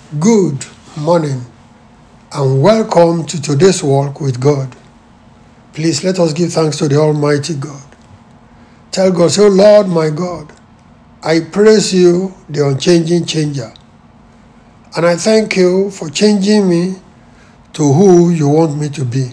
Good morning and welcome to today's walk with God. Please let us give thanks to the Almighty God. Tell God, say, Lord my God, I praise you, the unchanging changer. And I thank you for changing me to who you want me to be.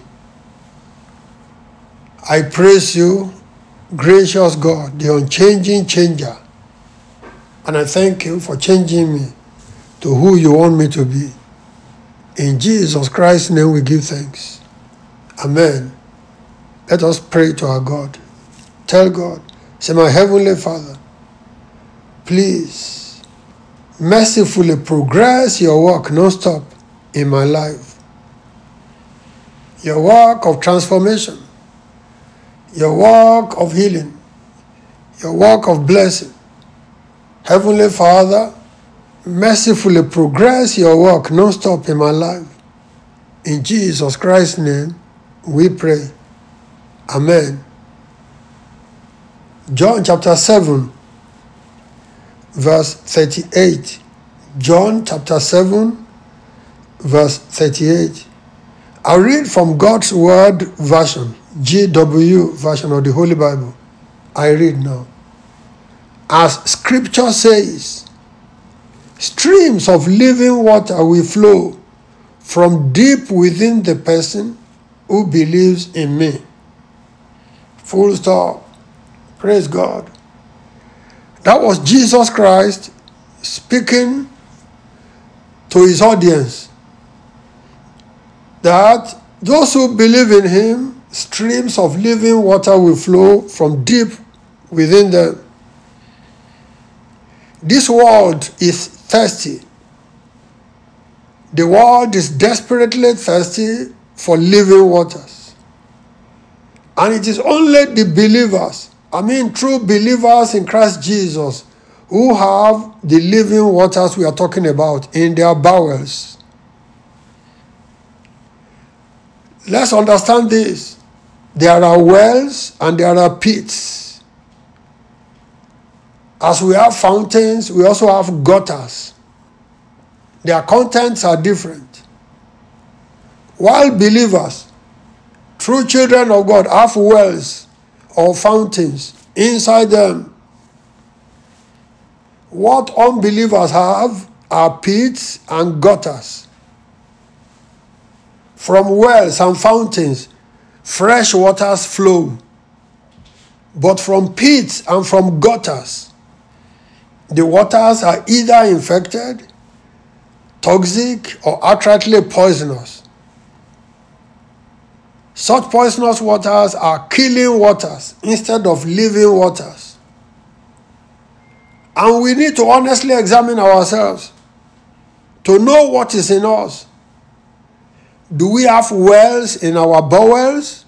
I praise you, gracious God, the unchanging changer. And I thank you for changing me to who you want me to be. In Jesus Christ's name we give thanks. Amen. Let us pray to our God. Tell God, say, my Heavenly Father, please mercifully progress your work non-stop in my life. Your work of transformation, your work of healing, your work of blessing. Heavenly Father, mercifully progress your work non-stop in my life. In Jesus Christ's name we pray. Amen. John chapter 7, verse 38. John chapter 7, verse 38. I'll read from God's Word version, GW version of the Holy Bible. I read now. As Scripture says, streams of living water will flow from deep within the person who believes in me. Full stop. Praise God. That was Jesus Christ speaking to his audience, that those who believe in him, streams of living water will flow from deep within them. This world is thirsty. The world is desperately thirsty for living waters. And it is only the believers, true believers in Christ Jesus, who have the living waters we are talking about in their bowels. Let's understand this. There are wells and there are pits. As we have fountains, we also have gutters. Their contents are different. While believers, true children of God, have wells or fountains inside them, what unbelievers have are pits and gutters. From wells and fountains, fresh waters flow. But from pits and from gutters, the waters are either infected, toxic, or outrightly poisonous. Such poisonous waters are killing waters instead of living waters. And we need to honestly examine ourselves to know what is in us. Do we have wells in our bowels?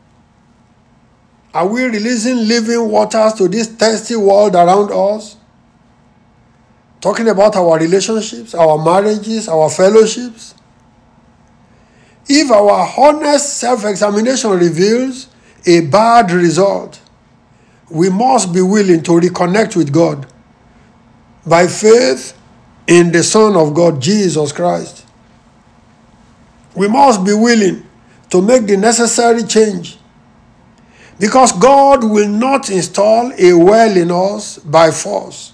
Are we releasing living waters to this thirsty world around us? Talking about our relationships, our marriages, our fellowships. If our honest self-examination reveals a bad result, we must be willing to reconnect with God by faith in the Son of God, Jesus Christ. We must be willing to make the necessary change, because God will not install a well in us by force.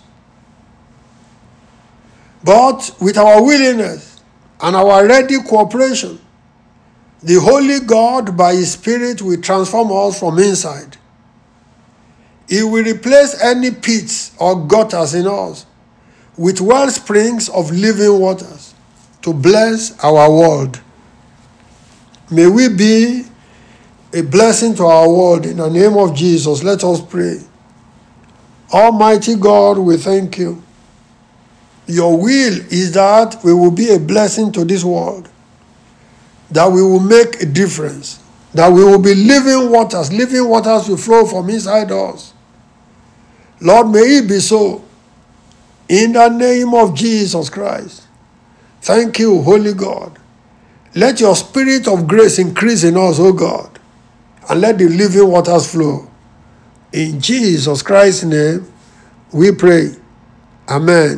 But with our willingness and our ready cooperation, the Holy God, by His Spirit, will transform us from inside. He will replace any pits or gutters in us with well springs of living waters to bless our world. May we be a blessing to our world. In the name of Jesus, let us pray. Almighty God, we thank you. Your will is that we will be a blessing to this world, that we will make a difference, that we will be living waters. Living waters will flow from inside us. Lord, may it be so. In the name of Jesus Christ. Thank you, Holy God. Let your spirit of grace increase in us, O God, and let the living waters flow. In Jesus Christ's name, we pray. Amen.